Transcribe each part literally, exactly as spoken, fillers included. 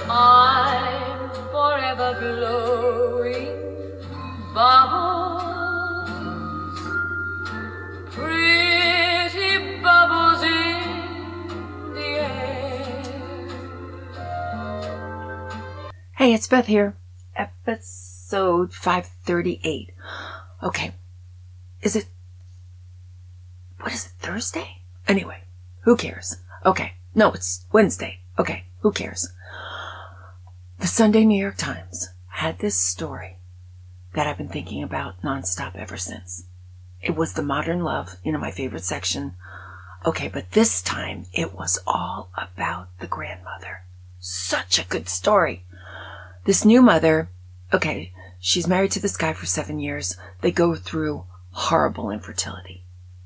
I'm forever blowing bubbles, pretty bubbles in the air. Hey, it's Beth here. Episode five thirty-eight. Okay. Is it... What is it, Thursday? Anyway, who cares? Okay. No, it's Wednesday. Okay, who cares? The Sunday New York Times had this story that I've been thinking about nonstop ever since. It was the modern love, you know, my favorite section. Okay, but this time it was all about the grandmother. Such a good story. This new mother, okay, she's married to this guy for seven years. They go through horrible infertility.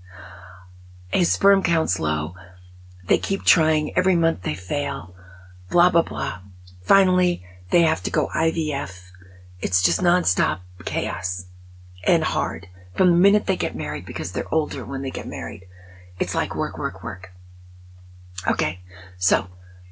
His sperm count's low. They keep trying. Every month they fail. Blah, blah, blah. Finally, they have to go I V F. It's just nonstop chaos and hard from the minute they get married, because they're older when they get married. It's like work, work, work. Okay, so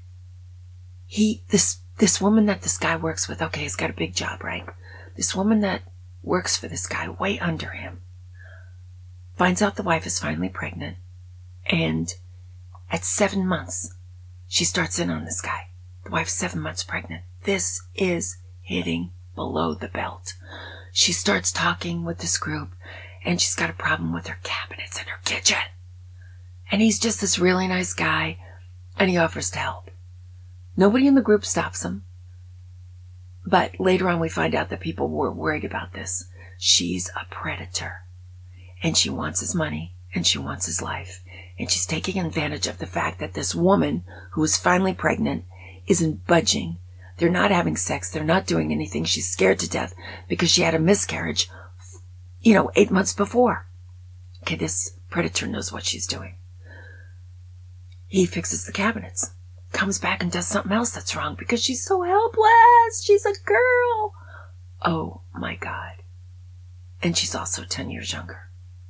he, this, this woman that this guy works with, okay, he's got a big job, right? This woman that works for this guy way under him finds out the wife is finally pregnant, and at seven months, she starts in on this guy. The wife's seven months pregnant. This is hitting below the belt. She starts talking with this group, and she's got a problem with her cabinets in her kitchen. And he's just this really nice guy, and he offers to help. Nobody in the group stops him. But later on, we find out that people were worried about this. She's a predator, and she wants his money, and she wants his life. And she's taking advantage of the fact that this woman, who is finally pregnant, isn't budging. They're not having sex. They're not doing anything. She's scared to death because she had a miscarriage, you know, eight months before. Okay, this predator knows what she's doing. He fixes the cabinets, comes back and does something else that's wrong because she's so helpless. She's a girl. Oh, my God. And she's also ten years younger.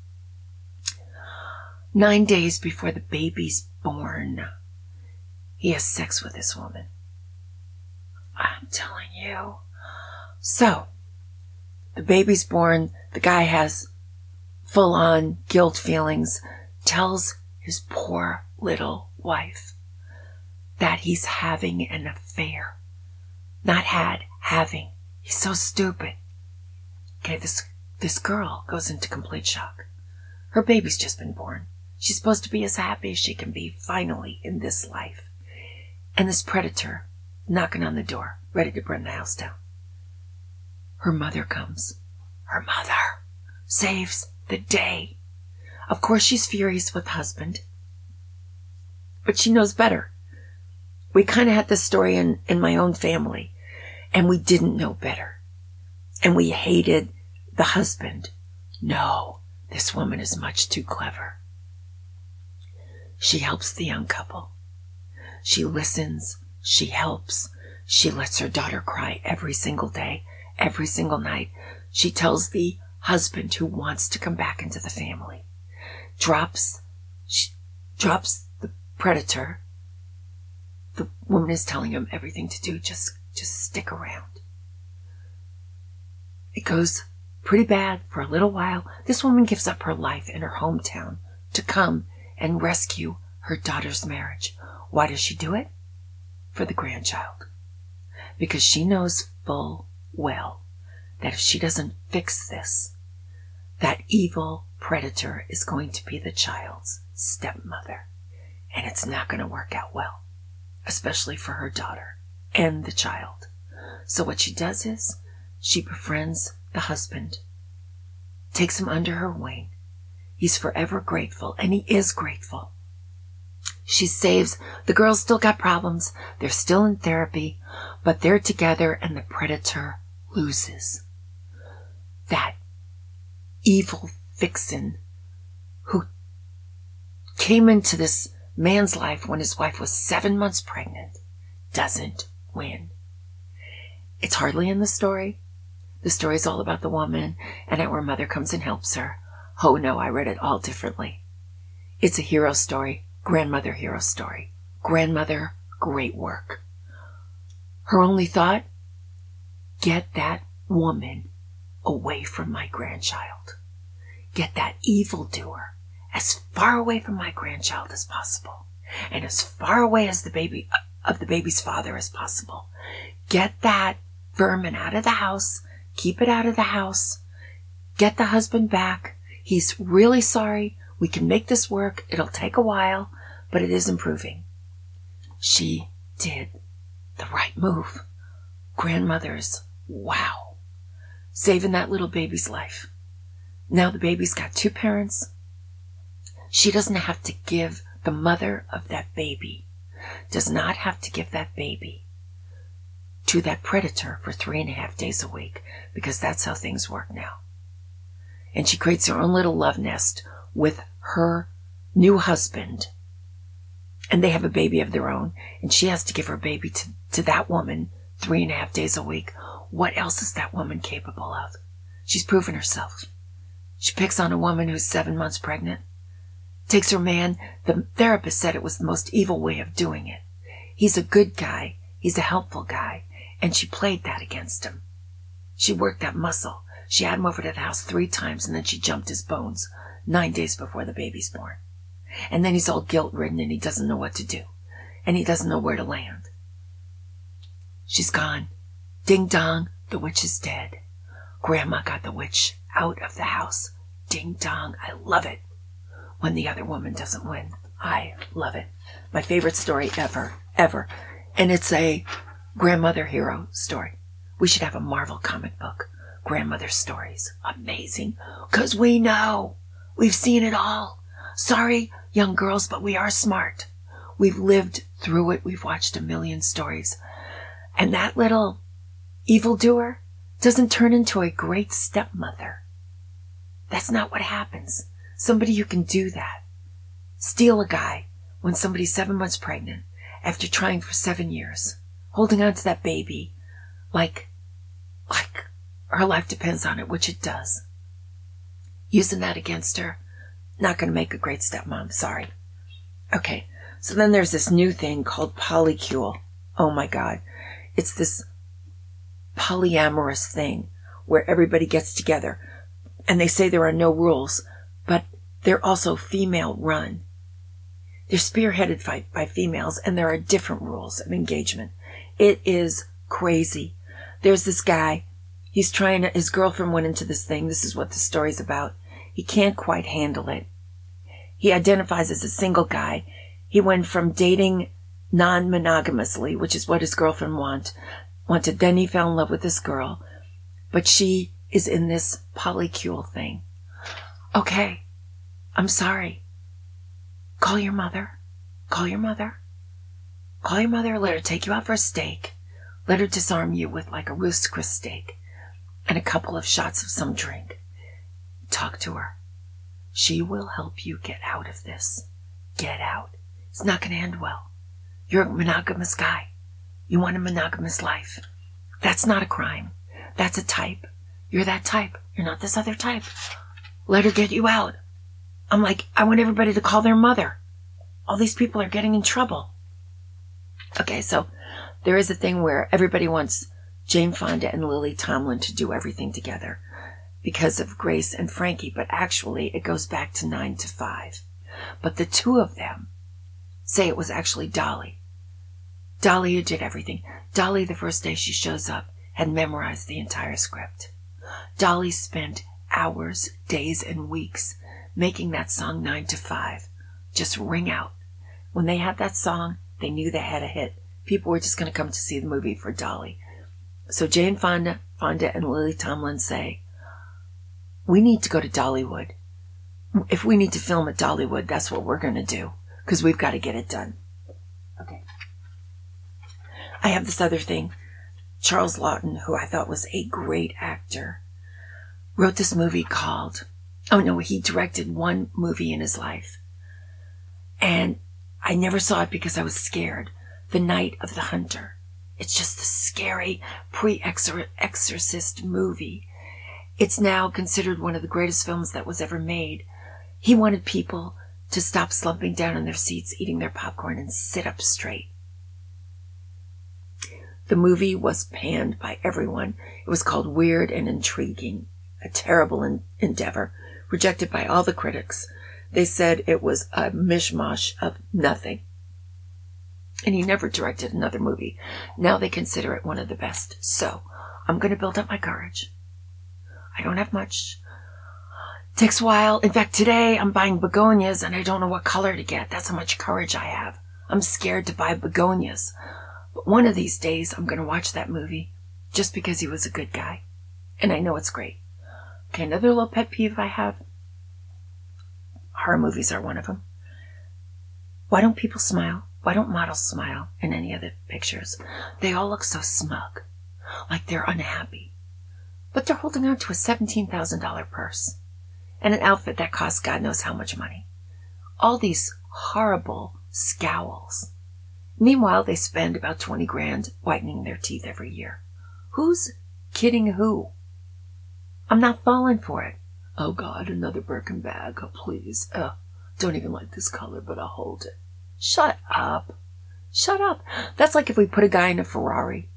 Nine days before the baby's born, he has sex with this woman. I'm telling you. So, the baby's born. The guy has full-on guilt feelings. Tells his poor little wife that he's having an affair. Not had, having. He's so stupid. Okay, this, this girl goes into complete shock. Her baby's just been born. She's supposed to be as happy as she can be, finally, in this life. And this predator, knocking on the door, ready to burn the house down. Her mother comes. Her mother saves the day. Of course, she's furious with husband. But she knows better. We kind of had this story in, in my own family, and we didn't know better. And we hated the husband. No, this woman is much too clever. She helps the young couple. She listens. She helps. She lets her daughter cry every single day, every single night. She tells the husband who wants to come back into the family. Drops, she drops the predator. The woman is telling him everything to do. Just, just stick around. It goes pretty bad for a little while. This woman gives up her life in her hometown to come and rescue her daughter's marriage. Why does she do it? For the grandchild. Because she knows full well that if she doesn't fix this, that evil predator is going to be the child's stepmother. And it's not going to work out well, especially for her daughter and the child. So what she does is she befriends the husband, takes him under her wing. He's forever grateful, and he is grateful. She saves. The girls still got problems. They're still in therapy, but they're together, and the predator loses. That evil vixen who came into this man's life when his wife was seven months pregnant doesn't win. It's hardly in the story. The story's all about the woman, and how her mother comes and helps her. Oh no, I read it all differently. It's a hero story, grandmother hero story. Grandmother, great work. Her only thought, get that woman away from my grandchild. Get that evildoer as far away from my grandchild as possible, and as far away as the baby of the baby's father as possible. Get that vermin out of the house. Keep it out of the house. Get the husband back. He's really sorry. We can make this work. It'll take a while, but it is improving. She did the right move. Grandmother's wow. Saving that little baby's life. Now the baby's got two parents. She doesn't have to give the mother of that baby, does not have to give that baby to that predator for three and a half days a week, because that's how things work now. And she creates her own little love nest with her new husband, and they have a baby of their own, and she has to give her baby to, to that woman three and a half days a week. What else is that woman capable of? She's proven herself. She picks on a woman who's seven months pregnant. Takes her man. The therapist said it was the most evil way of doing it. He's a good guy. He's a helpful guy. And she played that against him. She worked that muscle. She had him over to the house three times, and then she jumped his bones nine days before the baby's born. And then he's all guilt-ridden, and he doesn't know what to do. And he doesn't know where to land. She's gone. Ding-dong, the witch is dead. Grandma got the witch out of the house. Ding-dong, I love it. When the other woman doesn't win, I love it. My favorite story ever, ever. And it's a grandmother hero story. We should have a Marvel comic book. Grandmother stories. Amazing. Because we know. We've seen it all. Sorry, young girls, but we are smart. We've lived through it. We've watched a million stories. And that little evildoer doesn't turn into a great stepmother. That's not what happens. Somebody who can do that. Steal a guy when somebody's seven months pregnant after trying for seven years. Holding on to that baby like, like her life depends on it, which it does. Using that against her, not going to make a great stepmom, sorry. Okay, so then there's this new thing called polycule. Oh my God. It's this polyamorous thing where everybody gets together and they say there are no rules, but they're also female run. They're spearheaded by, by females, and there are different rules of engagement. It is crazy. There's this guy. He's trying to, his girlfriend went into this thing. This is what the story's about. He can't quite handle it. He identifies as a single guy. He went from dating non-monogamously, which is what his girlfriend want, wanted. Then he fell in love with this girl. But she is in this polycule thing. Okay. I'm sorry. Call your mother. Call your mother. Call your mother. Let her take you out for a steak. Let her disarm you with like a Ruth's Chris steak and a couple of shots of some drink. Talk to her. She will help you get out of this. Get out. It's not going to end well. You're a monogamous guy. You want a monogamous life. That's not a crime. That's a type. You're that type. You're not this other type. Let her get you out. I'm like, I want everybody to call their mother. All these people are getting in trouble. Okay, so there is a thing where everybody wants Jane Fonda and Lily Tomlin to do everything together because of Grace and Frankie, but actually it goes back to nine to five. But the two of them say it was actually Dolly. Dolly who did everything. Dolly, the first day she shows up, had memorized the entire script. Dolly spent hours, days, and weeks making that song nine to five just ring out. When they had that song, they knew they had a hit. People were just going to come to see the movie for Dolly. So Jane Fonda, Fonda and Lily Tomlin say, we need to go to Dollywood. If we need to film at Dollywood, that's what we're going to do, because we've got to get it done. Okay. I have this other thing. Charles Laughton, who I thought was a great actor, wrote this movie called, oh no, he directed one movie in his life. And I never saw it because I was scared. The Night of the Hunter. It's just a scary pre-exorcist movie. It's now considered one of the greatest films that was ever made. He wanted people to stop slumping down in their seats, eating their popcorn, and sit up straight. The movie was panned by everyone. It was called Weird and Intriguing, a terrible en- endeavor, rejected by all the critics. They said it was a mishmash of nothing. And he never directed another movie. Now they consider it one of the best. So, I'm going to build up my courage. I don't have much. Takes a while. In fact, today I'm buying begonias and I don't know what color to get. That's how much courage I have. I'm scared to buy begonias. But one of these days I'm going to watch that movie just because he was a good guy. And I know it's great. Okay, another little pet peeve I have. Horror movies are one of them. Why don't people smile? Why don't models smile in any of the pictures? They all look so smug, like they're unhappy. But they're holding on to a seventeen thousand dollars purse and an outfit that costs God knows how much money. All these horrible scowls. Meanwhile, they spend about twenty grand whitening their teeth every year. Who's kidding who? I'm not falling for it. Oh God, another Birkin bag. Oh, please. Oh, don't even like this color, but I'll hold it. Shut up. Shut up. That's like if we put a guy in a Ferrari.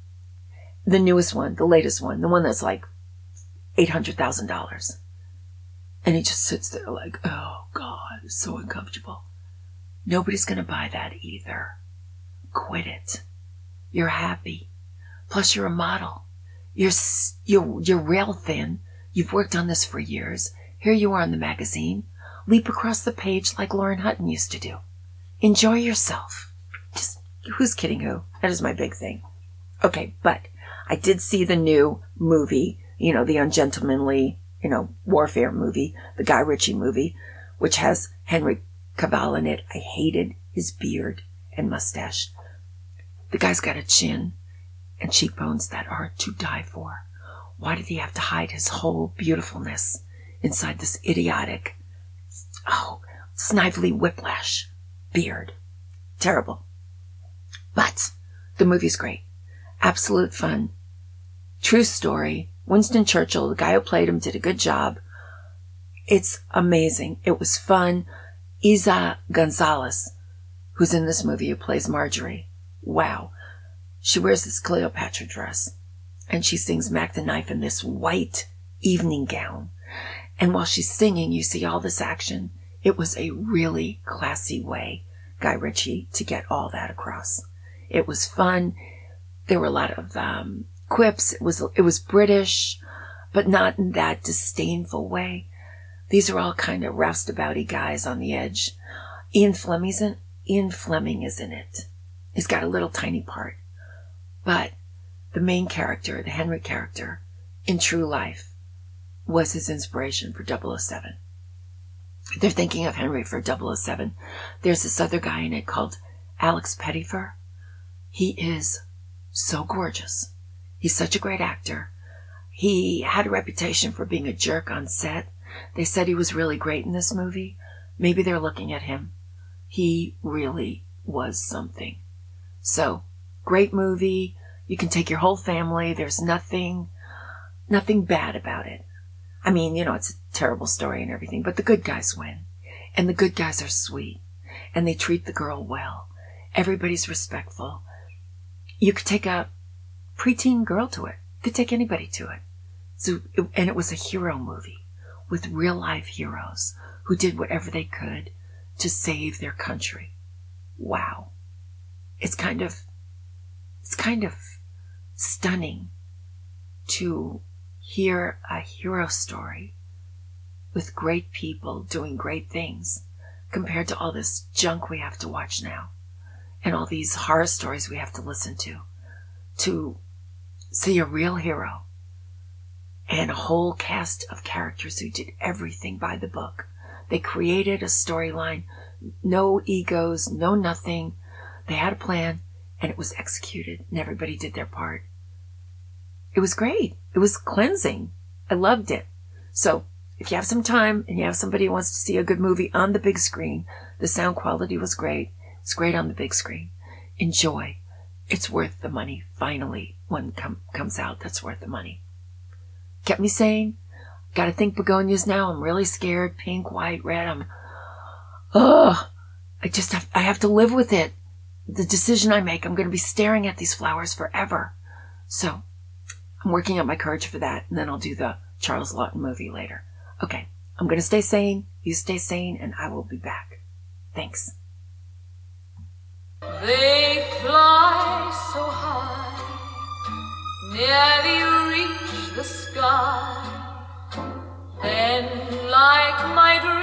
The newest one, the latest one, the one that's like eight hundred thousand dollars. And he just sits there like, oh God, it's so uncomfortable. Nobody's going to buy that either. Quit it. You're happy. Plus you're a model. You're, you're, you're rail thin. You've worked on this for years. Here you are in the magazine. Leap across the page like Lauren Hutton used to do. Enjoy yourself. Just, who's kidding who? That is my big thing. Okay, but I did see the new movie, you know, the ungentlemanly, you know, warfare movie, the Guy Ritchie movie, which has Henry Cavill in it. I hated his beard and mustache. The guy's got a chin and cheekbones that are to die for. Why did he have to hide his whole beautifulness inside this idiotic, oh, Snively Whiplash beard? Terrible. But the movie's great. Absolute fun. True story. Winston Churchill, the guy who played him, did a good job. It's amazing. It was fun. Isa Gonzalez, who's in this movie, who plays Marjorie. Wow. She wears this Cleopatra dress. And she sings Mac the Knife in this white evening gown. And while she's singing, you see all this action. It was a really classy way, Guy Ritchie, to get all that across. It was fun. There were a lot of um, quips. It was it was British, but not in that disdainful way. These are all kind of roustabouty guys on the edge. Ian Fleming's in, Ian Fleming is in it. He's got a little tiny part. But the main character, the Henry character, in true life, was his inspiration for double oh seven. They're thinking of Henry for double oh seven. There's this other guy in it called Alex Pettyfer. He is so gorgeous. He's such a great actor. He had a reputation for being a jerk on set. They said he was really great in this movie. Maybe they're looking at him. He really was something. So, great movie. You can take your whole family. There's nothing, nothing bad about it. I mean, you know, it's a terrible story and everything, but the good guys win. And the good guys are sweet. And they treat the girl well. Everybody's respectful. You could take a preteen girl to it. You could take anybody to it. So, it, and it was a hero movie with real life heroes who did whatever they could to save their country. Wow. It's kind of, it's kind of stunning to hear a hero story with great people doing great things compared to all this junk we have to watch now and all these horror stories we have to listen to. To see a real hero and a whole cast of characters who did everything by the book. They created a storyline, no egos, no nothing. They had a plan and it was executed and everybody did their part. It was great. It was cleansing. I loved it. So if you have some time and you have somebody who wants to see a good movie on the big screen, the sound quality was great. It's great on the big screen. Enjoy. It's worth the money. Finally, one com- comes out that's worth the money. Kept me sane. Got to think begonias now. I'm really scared. Pink, white, red. I'm, ugh. I just have, I have to live with it. the decision I make, I'm going to be staring at these flowers forever. So I'm working up my courage for that, and then I'll do the Charles Lawton movie later. Okay, I'm going to stay sane, you stay sane, and I will be back. Thanks. They fly so high, nearly reach the sky, then like my dream